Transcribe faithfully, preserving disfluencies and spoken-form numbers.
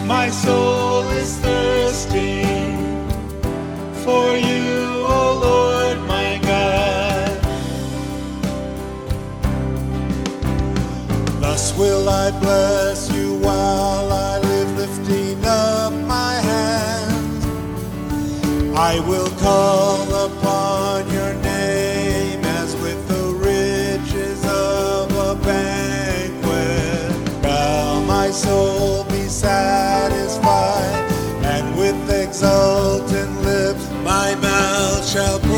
My soul is thirsting for you, O Lord my God. Thus will I bless you while I live, lifting up my hands. I will call upon your name as with the riches of a banquet. Shall my soul be satisfied, and with exultant lips my mouth shall